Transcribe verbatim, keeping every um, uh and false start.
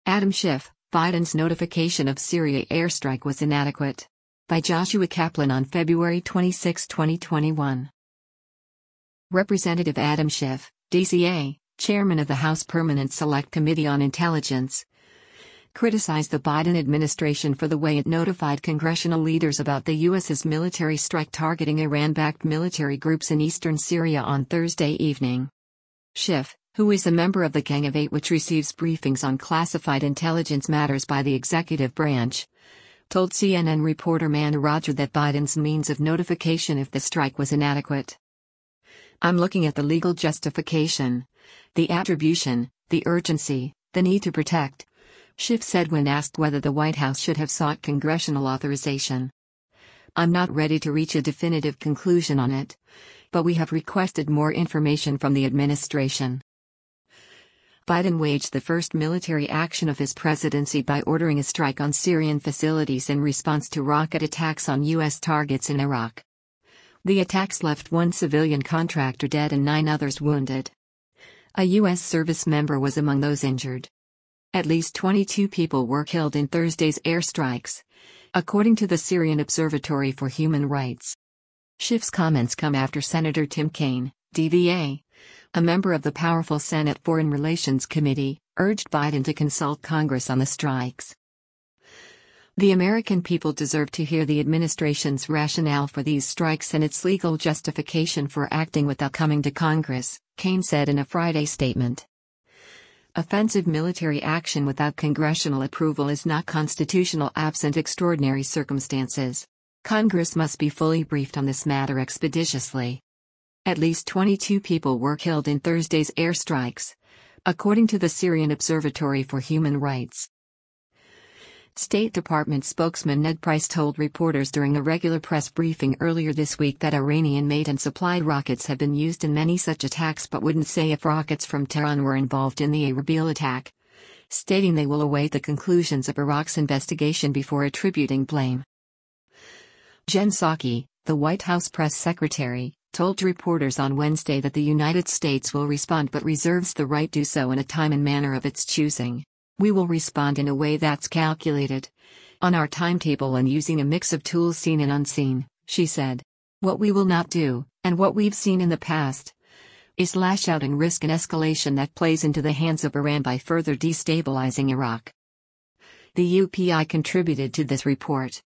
Adam Schiff, Biden's notification of Syria airstrike was inadequate. By Joshua Kaplan on February twenty-sixth, twenty twenty-one. Representative Adam Schiff, D C A, chairman of the House Permanent Select Committee on Intelligence, criticized the Biden administration for the way it notified congressional leaders about the U S's military strike targeting Iran-backed military groups in eastern Syria on Thursday evening. Schiff, who is a member of the Gang of Eight which receives briefings on classified intelligence matters by the executive branch, told C N N reporter Manu Raju that Biden's means of notification if the strike was inadequate. "I'm looking at the legal justification, the attribution, the urgency, the need to protect," Schiff said when asked whether the White House should have sought congressional authorization. "I'm not ready to reach a definitive conclusion on it, but we have requested more information from the administration." Biden waged the first military action of his presidency by ordering a strike on Syrian facilities in response to rocket attacks on U S targets in Iraq. The attacks left one civilian contractor dead and nine others wounded. A U S service member was among those injured. At least twenty-two people were killed in Thursday's airstrikes, according to the Syrian Observatory for Human Rights. Schiff's comments come after Senator Tim Kaine, D V A, a member of the powerful Senate Foreign Relations Committee, urged Biden to consult Congress on the strikes. "The American people deserve to hear the administration's rationale for these strikes and its legal justification for acting without coming to Congress," Kaine said in a Friday statement. "Offensive military action without congressional approval is not constitutional absent extraordinary circumstances. Congress must be fully briefed on this matter expeditiously." At least twenty-two people were killed in Thursday's airstrikes, according to the Syrian Observatory for Human Rights. State Department spokesman Ned Price told reporters during a regular press briefing earlier this week that Iranian-made and supplied rockets have been used in many such attacks but wouldn't say if rockets from Tehran were involved in the Erbil attack, stating they will await the conclusions of Iraq's investigation before attributing blame. Jen Psaki, the White House press secretary, told reporters on Wednesday that the United States will respond but reserves the right to do so in a time and manner of its choosing. "We will respond in a way that's calculated, on our timetable and using a mix of tools seen and unseen," she said. "What we will not do, and what we've seen in the past, is lash out and risk an escalation that plays into the hands of Iran by further destabilizing Iraq." The U P I contributed to this report.